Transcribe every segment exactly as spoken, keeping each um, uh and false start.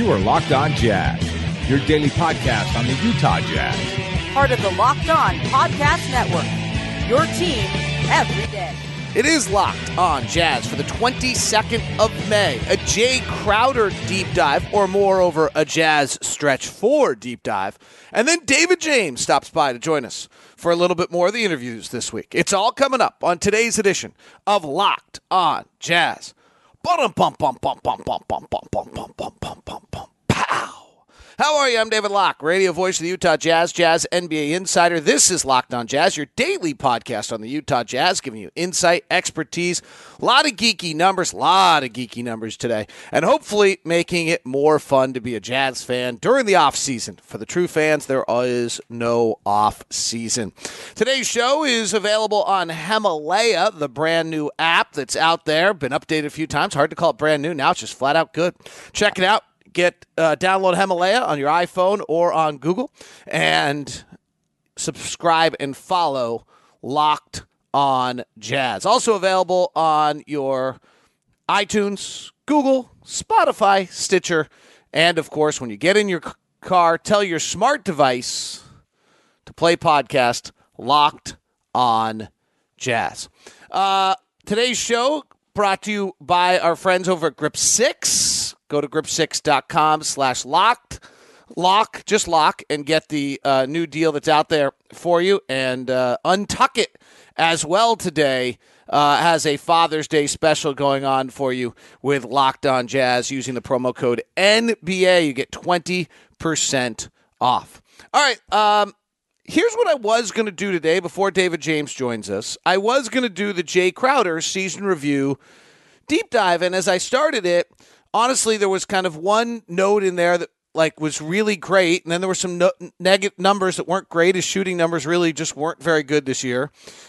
You are Locked On Jazz, your daily podcast on the Utah Jazz. Part of the Locked On Podcast Network, your team every day. It is Locked On Jazz for the twenty-second of May, a Jay Crowder deep dive, or moreover, a Jazz Stretch four deep dive. And then David James stops by to join us for a little bit more of the interviews this week. It's all coming up on today's edition of Locked On Jazz. Bum bum bum bum bum bum bum bum bum bum bum bum bum bum. Pow! How are you? I'm David Locke, radio voice of the Utah Jazz, Jazz N B A insider. This is Locked On Jazz, your daily podcast on the Utah Jazz, giving you insight, expertise, a lot of geeky numbers, a lot of geeky numbers today, and hopefully making it more fun to be a Jazz fan during the off season. For the true fans, there is no off season. Today's show is available on Himalaya, the brand new app that's out there. Been updated a few times. Hard to call it brand new. Now it's just flat out good. Check it out. Get uh, download Himalaya on your iPhone or on Google and subscribe and follow Locked On Jazz. Also available on your iTunes, Google, Spotify, Stitcher, and of course, when you get in your car, tell your smart device to play podcast Locked On Jazz. Uh, today's show brought to you by our friends over at Grip six. Go to grip six dot com slash locked, lock, just lock, and get the uh, new deal that's out there for you. And uh, Untuck It as well today uh, has a Father's Day special going on for you with Locked On Jazz using the promo code N B A. You get twenty percent off. All right, um, here's what I was going to do today before David James joins us. I was going to do the Jay Crowder season review deep dive, and as I started it, honestly, there was kind of one note in there that like was really great, and then there were some no- negative numbers that weren't great. His shooting numbers really just weren't very good this year.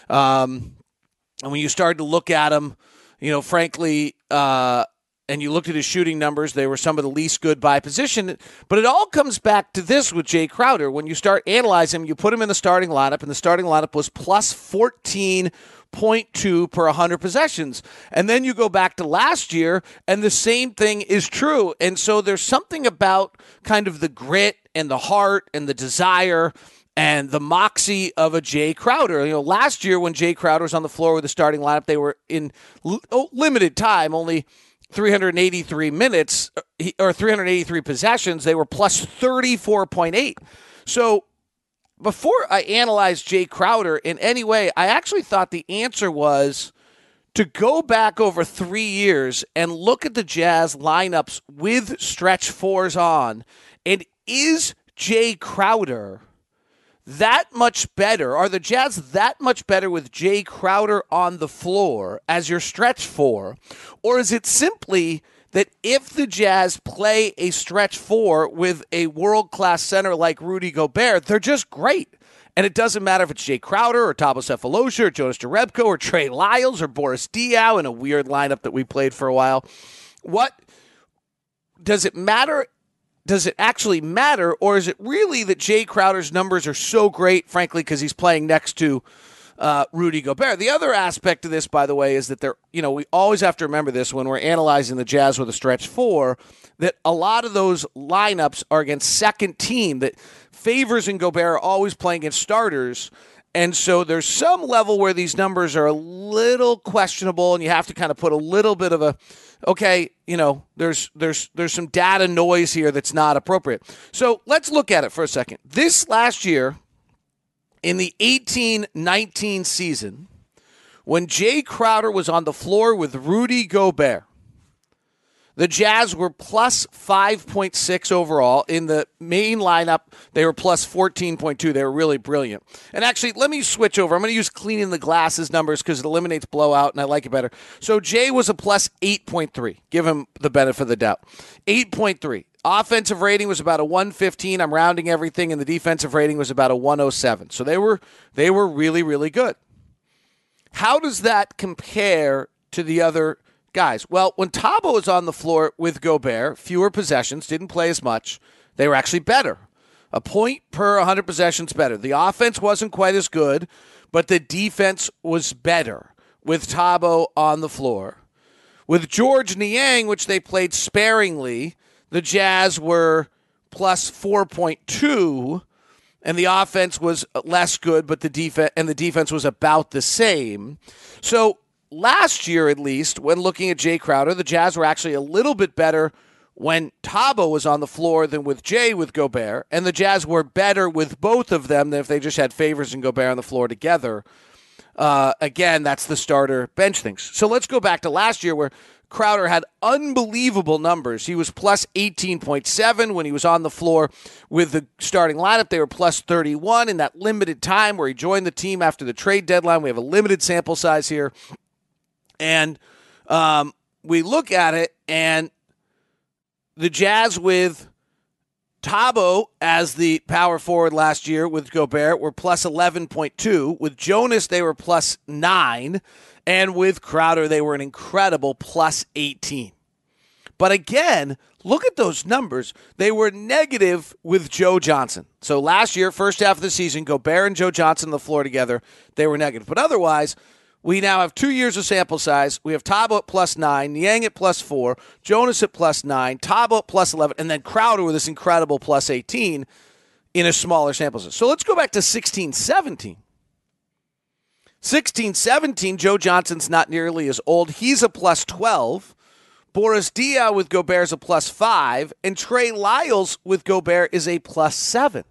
Um, and when you started to look at him, you know, frankly, uh, and you looked at his shooting numbers, they were some of the least good by position. But it all comes back to this with Jay Crowder. When you start analyzing him, you put him in the starting lineup, and the starting lineup was plus fourteen point two per one hundred possessions. And then you go back to last year, and the same thing is true. And so there's something about kind of the grit and the heart and the desire and the moxie of a Jay Crowder. You know, last year when Jay Crowder was on the floor with the starting lineup, they were in l- limited time, only three hundred eighty-three minutes or three hundred eighty-three possessions. They were plus thirty-four point eight. So before I analyzed Jay Crowder in any way, I actually thought the answer was to go back over three years and look at the Jazz lineups with stretch fours on. And is Jay Crowder that much better? Are the Jazz that much better with Jay Crowder on the floor as your stretch four? Or is it simply that if the Jazz play a stretch four with a world-class center like Rudy Gobert, they're just great. And it doesn't matter if it's Jay Crowder or Thabo Sefolosha or Jonas Jerebko or Trey Lyles or Boris Diaw in a weird lineup that we played for a while. What does it matter? Does it actually matter, or is it really that Jay Crowder's numbers are so great, frankly, because he's playing next to Uh, Rudy Gobert? The other aspect of this, by the way, is that they're, you know, we always have to remember this when we're analyzing the Jazz with a stretch four, that a lot of those lineups are against second team, that Favors and Gobert are always playing against starters. And so there's some level where these numbers are a little questionable, and you have to kind of put a little bit of a, okay, you know, there's there's there's some data noise here that's not appropriate. So let's look at it for a second. This last year, in the eighteen nineteen season, when Jay Crowder was on the floor with Rudy Gobert, the Jazz were plus five point six overall. In the main lineup, they were plus fourteen point two. They were really brilliant. And actually, let me switch over. I'm going to use cleaning the glasses numbers because it eliminates blowout, and I like it better. So Jay was a plus eight point three. Give him the benefit of the doubt. eight point three. Offensive rating was about a one fifteen. I'm rounding everything, and the defensive rating was about a one oh seven. So they were they were really, really good. How does that compare to the other guys? Well, when Thabo was on the floor with Gobert, fewer possessions, didn't play as much, they were actually better. A point per one hundred possessions better. The offense wasn't quite as good, but the defense was better with Thabo on the floor. With Georges Niang, which they played sparingly, the Jazz were plus four point two, and the offense was less good, but the defense and the defense was about the same. So last year, at least, when looking at Jay Crowder, the Jazz were actually a little bit better when Thabo was on the floor than with Jay with Gobert, and the Jazz were better with both of them than if they just had Favors and Gobert on the floor together. Uh, again, that's the starter bench things. So let's go back to last year where Crowder had unbelievable numbers. He was plus eighteen point seven when he was on the floor with the starting lineup. They were plus thirty-one in that limited time where he joined the team after the trade deadline. We have a limited sample size here. And um, we look at it, and the Jazz with Thabo as the power forward last year with Gobert were plus eleven point two. With Jonas, they were plus nine. And with Crowder, they were an incredible plus eighteen. But again, look at those numbers. They were negative with Joe Johnson. So last year, first half of the season, Gobert and Joe Johnson on the floor together, they were negative. But otherwise, we now have two years of sample size. We have Thabo at plus nine, Niang at plus four, Jonas at plus nine, Thabo at plus eleven, and then Crowder with this incredible plus eighteen in a smaller sample size. So let's go back to sixteen seventeen. sixteen seventeen, Joe Johnson's not nearly as old. He's a plus twelve. Boris Diaw with Gobert is a plus five. And Trey Lyles with Gobert is a plus seven.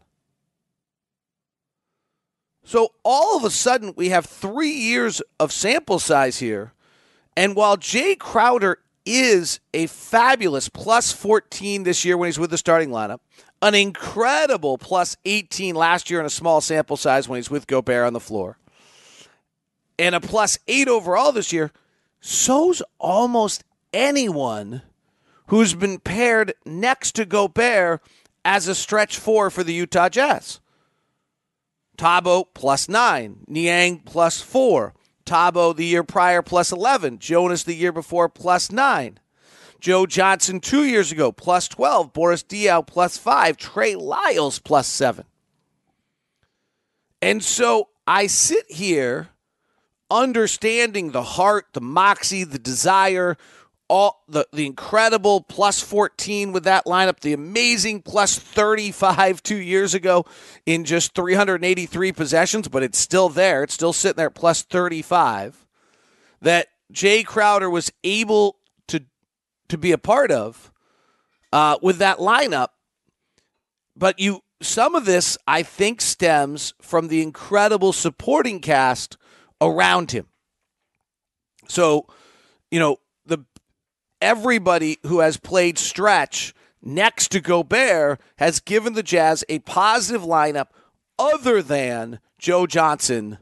So all of a sudden, we have three years of sample size here. And while Jay Crowder is a fabulous plus fourteen this year when he's with the starting lineup, an incredible plus eighteen last year in a small sample size when he's with Gobert on the floor, and a plus eight overall this year, so's almost anyone who's been paired next to Gobert as a stretch four for the Utah Jazz. Thabo plus nine, Niang plus four, Thabo the year prior plus eleven, Jonas the year before plus nine, Joe Johnson two years ago plus twelve, Boris Diaw plus five, Trey Lyles plus seven. And so I sit here understanding the heart, the moxie, the desire, all the, the incredible plus fourteen with that lineup, the amazing plus thirty-five two years ago in just three hundred eighty-three possessions, but it's still there. It's still sitting there at plus thirty-five, that Jay Crowder was able to, to be a part of uh, with that lineup. But you, some of this, I think, stems from the incredible supporting cast around him. So, you know, the everybody who has played stretch next to Gobert has given the Jazz a positive lineup other than Joe Johnson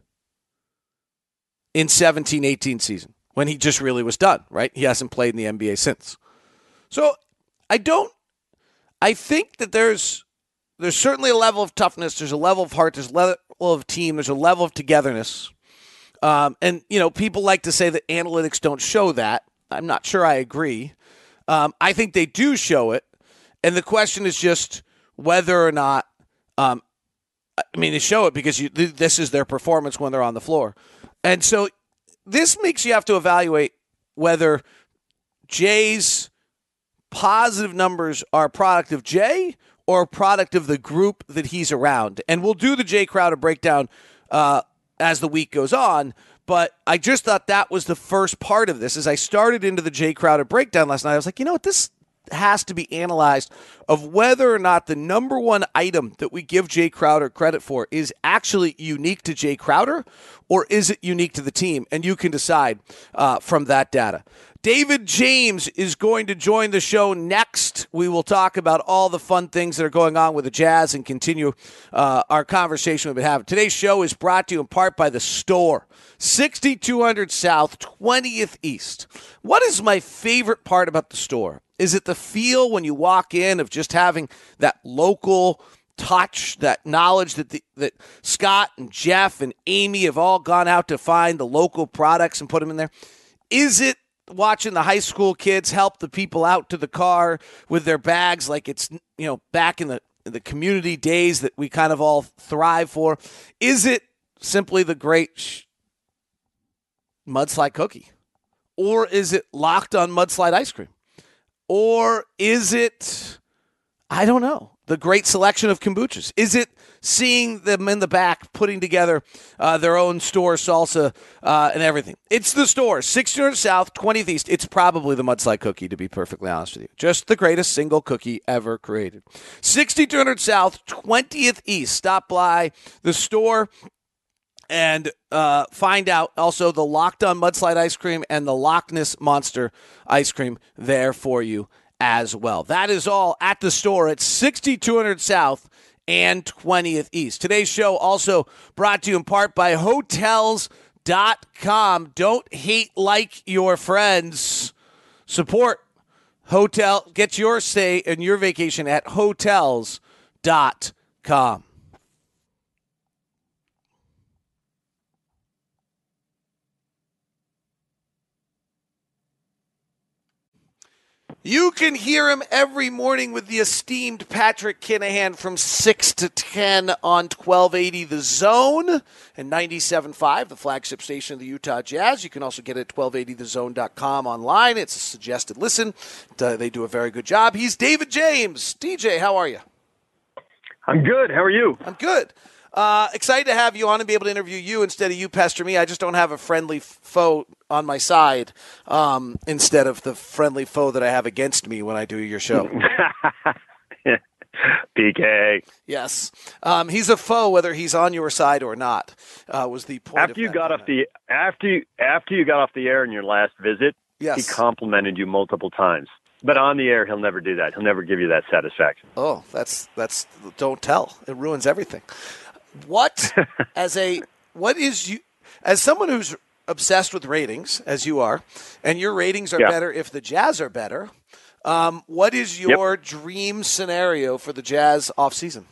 in seventeen eighteen season when he just really was done, right? He hasn't played in the N B A since. So I don't, I think that there's, there's certainly a level of toughness. There's a level of heart. There's a level of team. There's a level of togetherness. Um, and, you know, people like to say that analytics don't show that. I'm not sure I agree. Um, I think they do show it. And the question is just whether or not, um, I mean, they show it because you, th- this is their performance when they're on the floor. And so this makes you have to evaluate whether Jay's positive numbers are a product of Jay or a product of the group that he's around. And we'll do the Jay Crowder breakdown uh, as the week goes on. But I just thought that was the first part of this. As I started into the Jay Crowder breakdown last night, I was like, you know what, this has to be analyzed of whether or not the number one item that we give Jay Crowder credit for is actually unique to Jay Crowder, or is it unique to the team? And you can decide uh, from that data. David James is going to join the show next. We will talk about all the fun things that are going on with the Jazz and continue uh, our conversation we've been having. Today's show is brought to you in part by The Store, sixty-two hundred South, twentieth East. What is my favorite part about The Store? Is it the feel when you walk in of just having that local touch, that knowledge that the, that Scott and Jeff and Amy have all gone out to find the local products and put them in there? Is it watching the high school kids help the people out to the car with their bags like it's, you know, back in the in the community days that we kind of all thrive for? Is it simply the great sh- mudslide cookie? Or is it locked on mudslide ice cream? Or is it, I don't know, the great selection of kombuchas? Is it seeing them in the back putting together uh, their own store salsa uh, and everything? It's the store, sixteen hundred South, twentieth East. It's probably the Mudslide cookie, to be perfectly honest with you. Just the greatest single cookie ever created. sixty-two hundred South, twentieth East. Stop by the store and uh, find out also the Locked On Mudslide ice cream and the Loch Ness Monster ice cream there for you as well. That is all at the store at sixty-two hundred South and twentieth East. Today's show also brought to you in part by Hotels dot com. Don't hate like your friends. Support Hotel. Get your stay and your vacation at Hotels dot com. You can hear him every morning with the esteemed Patrick Kinahan from six to ten on twelve eighty The Zone and ninety-seven point five, the flagship station of the Utah Jazz. You can also get it at twelve eighty the zone dot com online. It's a suggested listen. They do a very good job. He's David James. D J, how are you? I'm good. How are you? I'm good. Uh, excited to have you on and be able to interview you instead of you pester me. I just don't have a friendly foe on my side um, instead of the friendly foe that I have against me when I do your show. P K. Yes. Um, he's a foe whether he's on your side or not, uh, was the point. After of you that got comment. off the after you, after you got off the air in your last visit, Yes. he complimented you multiple times. But on the air, he'll never do that. He'll never give you that satisfaction. Oh, that's that's don't tell. It ruins everything. What as a what is you as someone who's obsessed with ratings as you are, and your ratings are Yeah. better if the Jazz are better. Um, what is your yep. dream scenario for the Jazz offseason?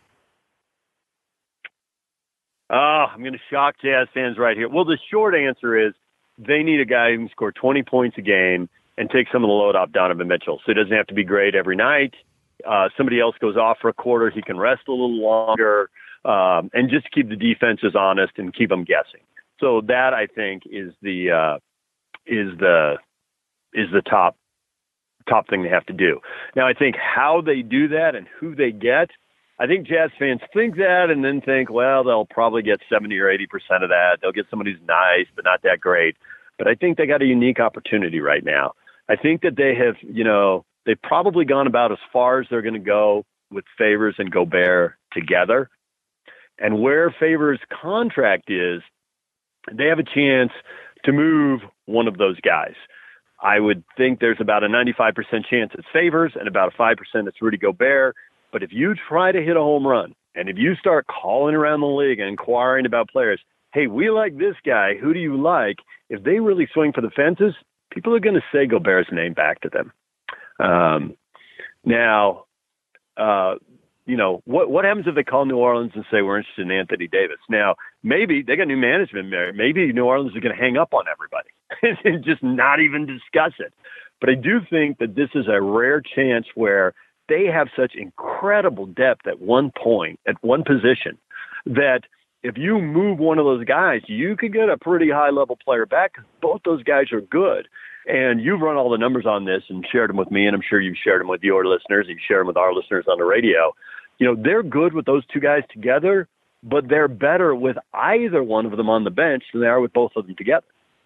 Oh, I'm going to shock Jazz fans right here. Well, the short answer is they need a guy who can score twenty points a game and take some of the load off Donovan Mitchell. So he doesn't have to be great every night. Uh, somebody else goes off for a quarter. He can rest a little longer um, and just keep the defenses honest and keep them guessing. So that, I think, is the uh, is the is the top top thing they have to do. Now, I think how they do that and who they get, I think Jazz fans think that and then think, well, they'll probably get seventy or eighty percent of that. They'll get somebody who's nice but not that great. But I think they got a unique opportunity right now. I think that they have, you know, they've probably gone about as far as they're going to go with Favors and Gobert together. And where Favors' contract is, they have a chance to move one of those guys. I would think there's about a ninety-five percent chance it's Favors and about a five percent it's Rudy Gobert. But if you try to hit a home run and if you start calling around the league and inquiring about players, hey, we like this guy, who do you like? If they really swing for the fences, people are going to say Gobert's name back to them. Um, now, uh, you know, what what happens if they call New Orleans and say we're interested in Anthony Davis? Now, maybe they got new management there. Maybe New Orleans is going to hang up on everybody and just not even discuss it. But I do think that this is a rare chance where they have such incredible depth at one point, at one position, that if you move one of those guys, you could get a pretty high-level player back because both those guys are good. And you've run all the numbers on this and shared them with me, and I'm sure you've shared them with your listeners. You've shared them with our listeners on the radio. You know, they're good with those two guys together, but they're better with either one of them on the bench than they are with both of them together.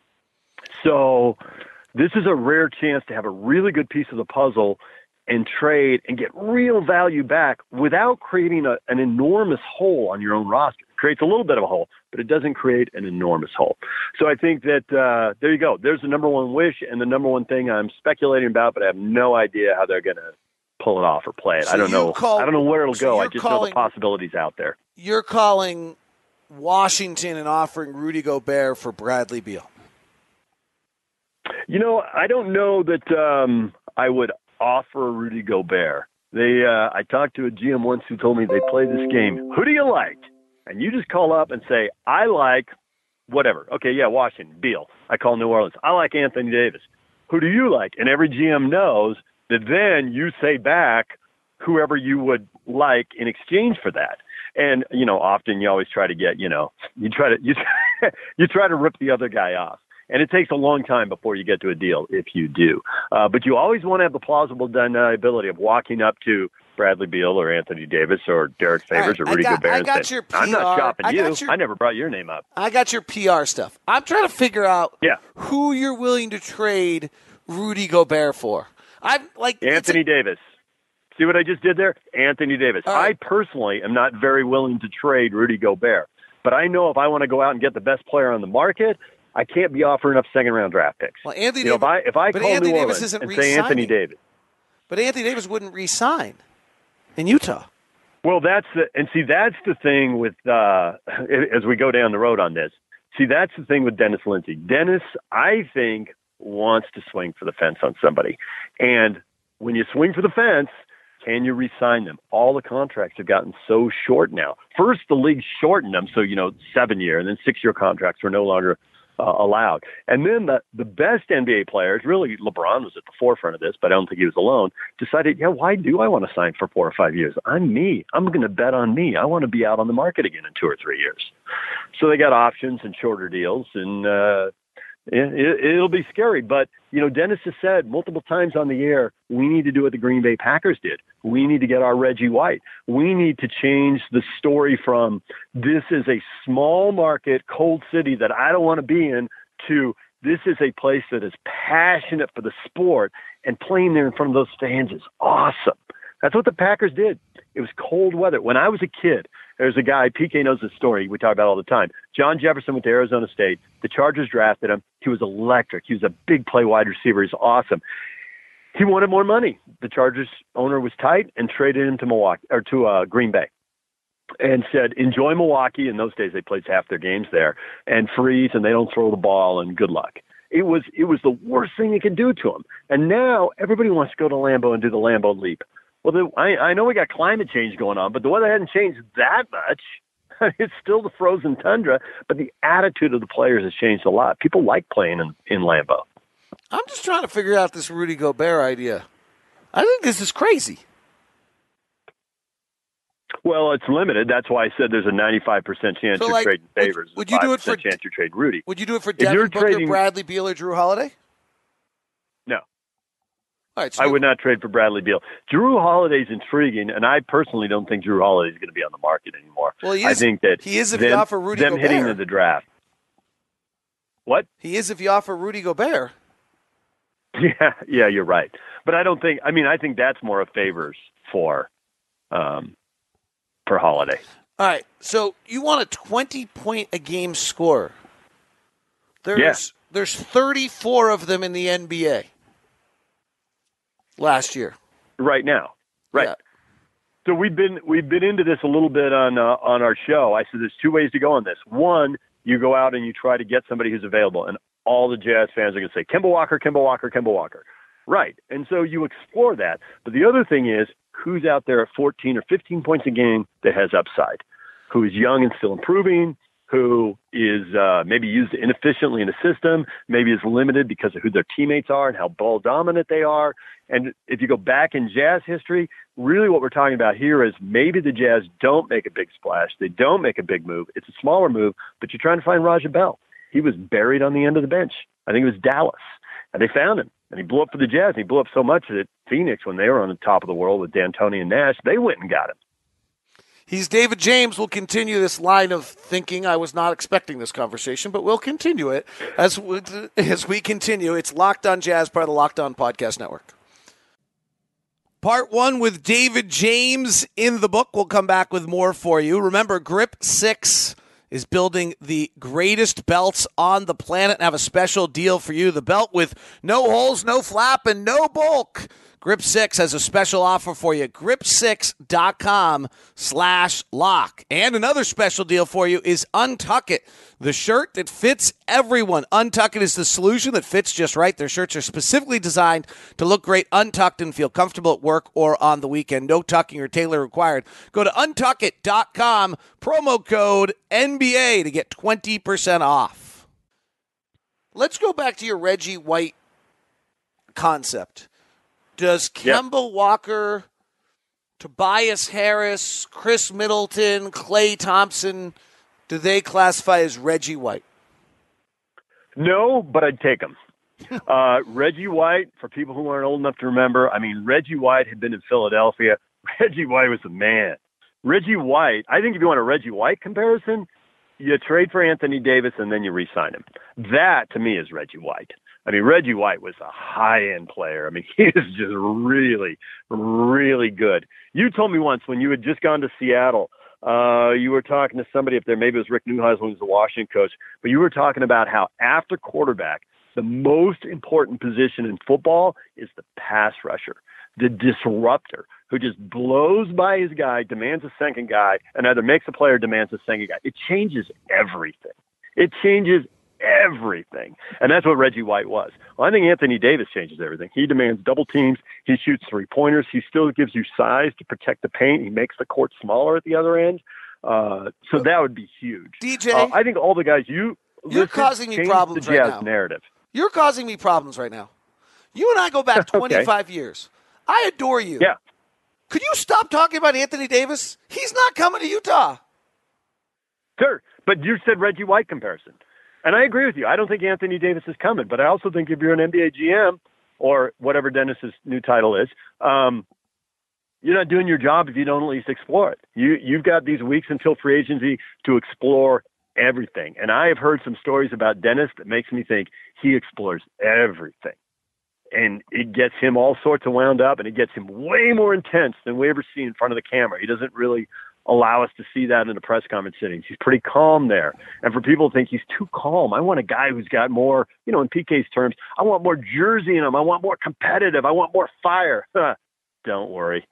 So this is a rare chance to have a really good piece of the puzzle and trade and get real value back without creating a, an enormous hole on your own roster. It creates a little bit of a hole, but it doesn't create an enormous hole. So I think that uh, there you go. There's the number one wish and the number one thing I'm speculating about, but I have no idea how they're going to pull it off or play it. So I don't know. Call, I don't know where it'll so go. I just calling, know the possibilities out there. You're calling Washington and offering Rudy Gobert for Bradley Beal. You know, I don't know that um, I would offer Rudy Gobert. They, uh, I talked to a G M once who told me they play this game. Who do you like? And you just call up and say, I like whatever. Okay, yeah, Washington, Beal. I call New Orleans. I like Anthony Davis. Who do you like? And every G M knows that then you say back whoever you would like in exchange for that. And, you know, often you always try to get, you know, you try to, you, you try to rip the other guy off. And it takes a long time before you get to a deal if you do. Uh, but you always want to have the plausible deniability of walking up to Bradley Beal or Anthony Davis or Derek Favors right, or Rudy I got, Gobert. I and got say, your P R. I'm not shopping I you. got your, I never brought your name up. I got your P R stuff. I'm trying to figure out yeah. who you're willing to trade Rudy Gobert for. I'm like Anthony a, Davis. See what I just did there? Anthony Davis. Right. I personally am not very willing to trade Rudy Gobert. But I know if I want to go out and get the best player on the market, I can't be offering up second-round draft picks. Well, Anthony you know, if I, if I but call Anthony New Davis Orleans isn't and say re-signing. Anthony Davis. But Anthony Davis wouldn't re-sign in Utah. Well, that's the – and see, that's the thing with uh, – as we go down the road on this. See, that's the thing with Dennis Lindsey. Dennis, I think, wants to swing for the fence on somebody. And when you swing for the fence – can you re-sign them? All the contracts have gotten so short now. First, the league shortened them, so, you know, seven-year and then six-year contracts were no longer uh, allowed. And then the, the best N B A players, really LeBron was at the forefront of this, but I don't think he was alone, decided, yeah, why do I want to sign for four or five years? I'm me. I'm going to bet on me. I want to be out on the market again in two or three years. So they got options and shorter deals, and uh, it, it'll be scary. But, you know, Dennis has said multiple times on the air, we need to do what the Green Bay Packers did. We need to get our Reggie White. We need to change the story from this is a small market, cold city that I don't want to be in to this is a place that is passionate for the sport, and playing there in front of those fans is awesome. That's what the Packers did. It was cold weather. When I was a kid, there's a guy, P K knows this story, we talk about all the time. John Jefferson went to Arizona State. The Chargers drafted him. He was electric. He was a big play wide receiver. He's awesome. He wanted more money. The Chargers owner was tight and traded him to Milwaukee or to uh, Green Bay, and said, "Enjoy Milwaukee." In those days, they played half their games there, and freeze, and they don't throw the ball, and good luck. It was it was the worst thing you could do to him. And now everybody wants to go to Lambeau and do the Lambeau leap. Well, the, I, I know we got climate change going on, but the weather hadn't changed that much. It's still the frozen tundra, but the attitude of the players has changed a lot. People like playing in, in Lambeau. I'm just trying to figure out this Rudy Gobert idea. I think this is crazy. Well, it's limited. That's why I said there's a ninety-five percent chance so you're like, trading Favors. Would, would you do it for chance you trade Rudy? Would you do it for If Devin you're Booker, trading, Bradley Beal, or Drew Holiday? No. All right, so I would not trade for Bradley Beal. Drew Holiday's intriguing, and I personally don't think Drew Holiday is going to be on the market anymore. Well, he is, I think that he is if them, you offer Rudy them Gobert. hitting to the draft. What? He is if you offer Rudy Gobert. Yeah, yeah, you're right. But I don't think. I mean, I think that's more of Favors for, um, for Holiday. All right, so you want a twenty point a game scorer. There's Yeah. there's thirty-four of them in the N B A. Last year, right now, right. Yeah. So we've been we've been into this a little bit on uh, on our show. I said there's two ways to go on this. One, you go out and you try to get somebody who's available, and all the Jazz fans are going to say Kemba Walker, Kemba Walker, Kemba Walker, right? And so you explore that. But the other thing is who's out there at fourteen or fifteen points a game that has upside, who is young and still improving, who is uh, maybe used inefficiently in a system, maybe is limited because of who their teammates are and how ball dominant they are. And if you go back in Jazz history, really what we're talking about here is maybe the Jazz don't make a big splash. They don't make a big move. It's a smaller move, but you're trying to find Raja Bell. He was buried on the end of the bench. I think it was Dallas. And they found him. And he blew up for the Jazz. He blew up so much that Phoenix, when they were on the top of the world with D'Antoni and Nash, they went and got him. He's David James. We'll continue this line of thinking. I was not expecting this conversation, but we'll continue it as we, as we continue. It's Locked On Jazz, part of the Locked On Podcast Network. Part one with David James in the book. We'll come back with more for you. Remember, Grip six is building the greatest belts on the planet and have a special deal for you. The belt with no holes, no flap, and no bulk. Grip six has a special offer for you. grip six dot com slash lock. And another special deal for you is Untuck It, the shirt that fits everyone. Untuck It is the solution that fits just right. Their shirts are specifically designed to look great untucked and feel comfortable at work or on the weekend. No tucking or tailor required. Go to untuck it dot com, promo code N B A to get twenty percent off. Let's go back to your Reggie White concept. Does Kemba yep. Walker, Tobias Harris, Chris Middleton, Klay Thompson, do they classify as Reggie White? No, but I'd take him. Uh, Reggie White, for people who aren't old enough to remember, I mean, Reggie White had been in Philadelphia. Reggie White was a man. Reggie White, I think if you want a Reggie White comparison, you trade for Anthony Davis and then you re-sign him. That, to me, is Reggie White. I mean, Reggie White was a high-end player. I mean, he was just really, really good. You told me once when you had just gone to Seattle, uh, you were talking to somebody up there, maybe it was Rick Neuheisel, who was the Washington coach, but you were talking about how after quarterback, the most important position in football is the pass rusher, the disruptor, who just blows by his guy, demands a second guy, and either makes a play or demands a second guy. It changes everything. It changes everything. And that's what Reggie White was. Well, I think Anthony Davis changes everything. He demands double teams. He shoots three-pointers. He still gives you size to protect the paint. He makes the court smaller at the other end. Uh, so that would be huge. D J, uh, I think all the guys you you're causing me problems the Jazz right now. narrative. You're causing me problems right now. You and I go back twenty-five okay. years. I adore you. Yeah. Could you stop talking about Anthony Davis? He's not coming to Utah. Sure, but you said Reggie White comparison. And I agree with you. I don't think Anthony Davis is coming, but I also think if you're an N B A G M or whatever Dennis's new title is, um, you're not doing your job if you don't at least explore it. You, you've got these weeks until free agency to explore everything. And I have heard some stories about Dennis that makes me think he explores everything. And it gets him all sorts of wound up, and it gets him way more intense than we ever see in front of the camera. He doesn't really allow us to see that in the press conference sittings. He's pretty calm there. And for people to think he's too calm, I want a guy who's got more, you know, in P K's terms, I want more Jersey in him. I want more competitive. I want more fire. Don't worry.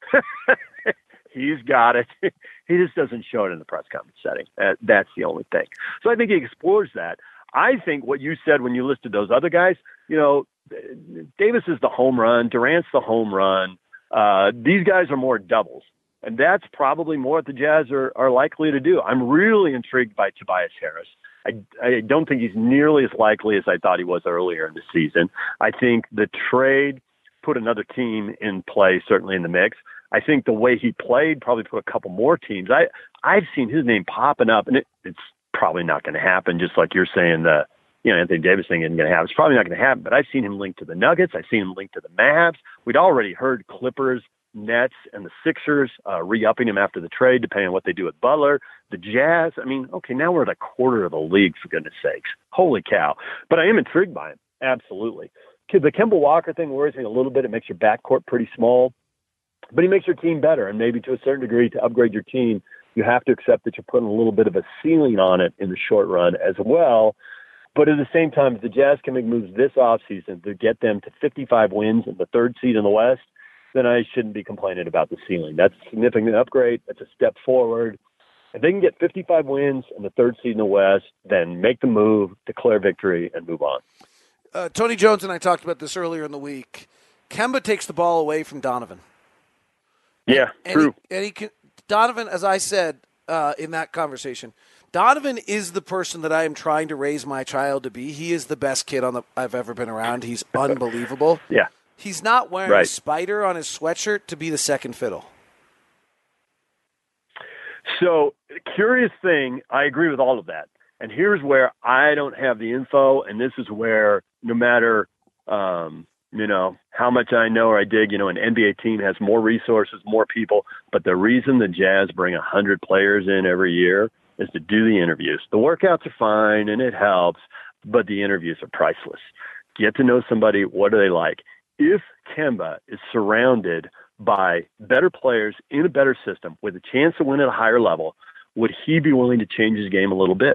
He's got it. He just doesn't show it in the press conference setting. Uh, that's the only thing. So I think he explores that. I think what you said when you listed those other guys, you know, Davis is the home run. Durant's the home run. Uh, these guys are more doubles. And that's probably more what the Jazz are, are likely to do. I'm really intrigued by Tobias Harris. I, I don't think he's nearly as likely as I thought he was earlier in the season. I think the trade put another team in play, certainly in the mix. I think the way he played probably put a couple more teams. I, I've seen his name popping up, and it, it's probably not going to happen, just like you're saying the you know, Anthony Davis thing isn't going to happen. It's probably not going to happen, but I've seen him linked to the Nuggets. I've seen him linked to the Mavs. We'd already heard Clippers, Nets, and the Sixers uh, re-upping him after the trade, depending on what they do with Butler. The Jazz, I mean, okay, now we're at a quarter of the league, for goodness sakes. Holy cow. But I am intrigued by him, absolutely. The Kemba Walker thing worries me a little bit. It makes your backcourt pretty small, but he makes your team better, and maybe to a certain degree to upgrade your team, you have to accept that you're putting a little bit of a ceiling on it in the short run as well. But at the same time, if the Jazz can make moves this offseason to get them to fifty-five wins and the third seed in the West, then I shouldn't be complaining about the ceiling. That's a significant upgrade. That's a step forward. If they can get fifty-five wins and the third seed in the West, then make the move, declare victory, and move on. Uh, Tony Jones and I talked about this earlier in the week. Kemba takes the ball away from Donovan. Yeah, and true. He, and he can, Donovan, as I said uh, in that conversation, Donovan is the person that I am trying to raise my child to be. He is the best kid on the I've ever been around. He's unbelievable. Yeah. He's not wearing right. a spider on his sweatshirt to be the second fiddle. So, curious thing, I agree with all of that. And here's where I don't have the info, and this is where no matter, um, you know, how much I know or I dig, you know, an N B A team has more resources, more people, but the reason the Jazz bring one hundred players in every year is to do the interviews. The workouts are fine, and it helps, but the interviews are priceless. Get to know somebody. What are they like? If Kemba is surrounded by better players in a better system with a chance to win at a higher level, would he be willing to change his game a little bit?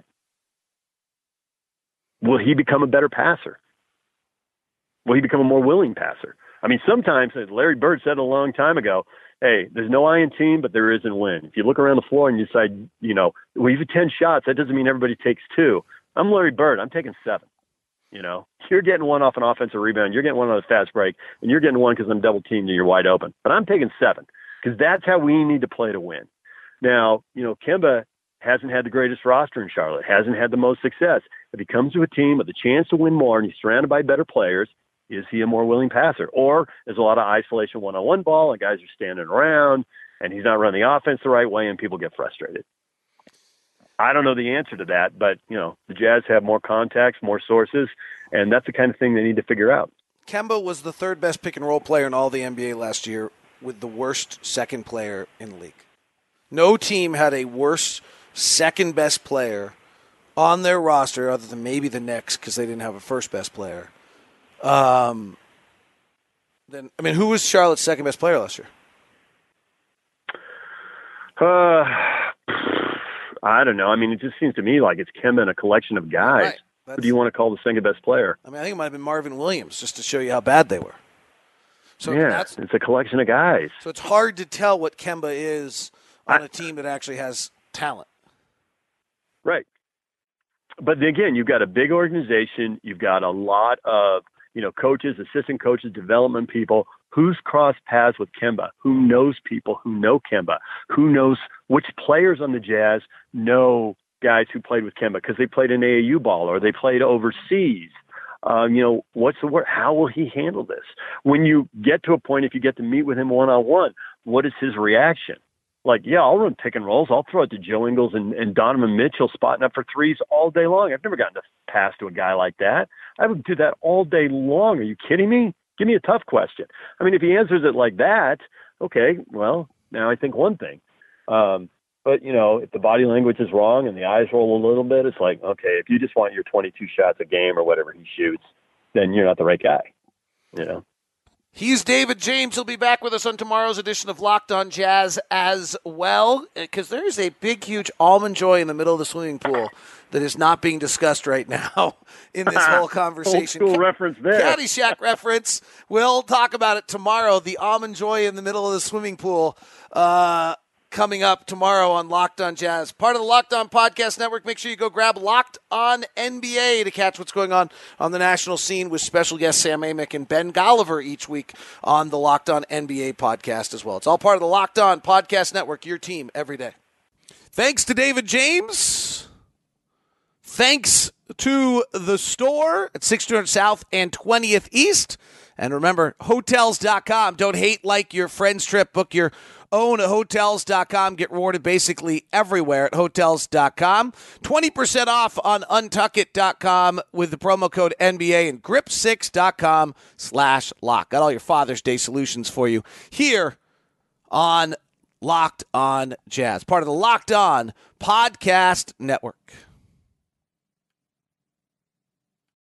Will he become a better passer? Will he become a more willing passer? I mean, sometimes, as Larry Bird said a long time ago, hey, there's no I in team, but there is in win. If you look around the floor and you decide, you know, well, you've ten shots, that doesn't mean everybody takes two. I'm Larry Bird. I'm taking seven. You know, you're getting one off an offensive rebound. You're getting one on a fast break, and you're getting one because I'm double teamed and you're wide open. But I'm taking seven because that's how we need to play to win. Now, you know, Kemba hasn't had the greatest roster in Charlotte, hasn't had the most success. If he comes to a team with a chance to win more and he's surrounded by better players, is he a more willing passer? Or there's a lot of isolation one-on-one ball and guys are standing around and he's not running the offense the right way and people get frustrated. I don't know the answer to that, but, you know, the Jazz have more contacts, more sources, and that's the kind of thing they need to figure out. Kemba was the third best pick and roll player in all the N B A last year with the worst second player in the league. No team had a worse second best player on their roster other than maybe the Knicks because they didn't have a first best player. Um, then I mean, who was Charlotte's second best player last year? Uh, I don't know. I mean, it just seems to me like it's Kemba and a collection of guys. Right. Who do you want to call the second best player? I mean, I think it might have been Marvin Williams, just to show you how bad they were. So yeah, that's, it's a collection of guys. So it's hard to tell what Kemba is on I, a team that actually has talent. Right. But again, you've got a big organization. You've got a lot of, you know, coaches, assistant coaches, development people. Who's crossed paths with Kemba? Who knows people who know Kemba? Who knows which players on the Jazz know guys who played with Kemba because they played in A A U ball or they played overseas? Um, you know, what's the word? How will he handle this? When you get to a point, if you get to meet with him one-on-one, what is his reaction? Like, yeah, I'll run pick and rolls. I'll throw it to Joe Ingles and, and Donovan Mitchell spotting up for threes all day long. I've never gotten to pass to a guy like that. I would do that all day long. Are you kidding me? Give me a tough question. I mean, if he answers it like that, okay, well, now I think one thing. Um, but, you know, if the body language is wrong and the eyes roll a little bit, it's like, okay, if you just want your twenty-two shots a game or whatever he shoots, then you're not the right guy, you know? He's David James. He'll be back with us on tomorrow's edition of Locked On Jazz as well, because there is a big, huge almond joy in the middle of the swimming pool that is not being discussed right now in this whole conversation. Old school reference there. Caddyshack reference. We'll talk about it tomorrow. The almond joy in the middle of the swimming pool. Uh, coming up tomorrow on Locked On Jazz. Part of the Locked On Podcast Network. Make sure you go grab Locked On N B A to catch what's going on on the national scene with special guests Sam Amick and Ben Golliver each week on the Locked On N B A podcast as well. It's all part of the Locked On Podcast Network, your team every day. Thanks to David James. Thanks to the store at sixty hundred South and twentieth East. And remember, Hotels dot com. Don't hate like your friend's trip. Book your own at Hotels dot com. Get rewarded basically everywhere at Hotels dot com. twenty percent off on Untuck It dot com with the promo code N B A and Grip six dot com slash lock. Got all your Father's Day solutions for you here on Locked On Jazz. Part of the Locked On Podcast Network.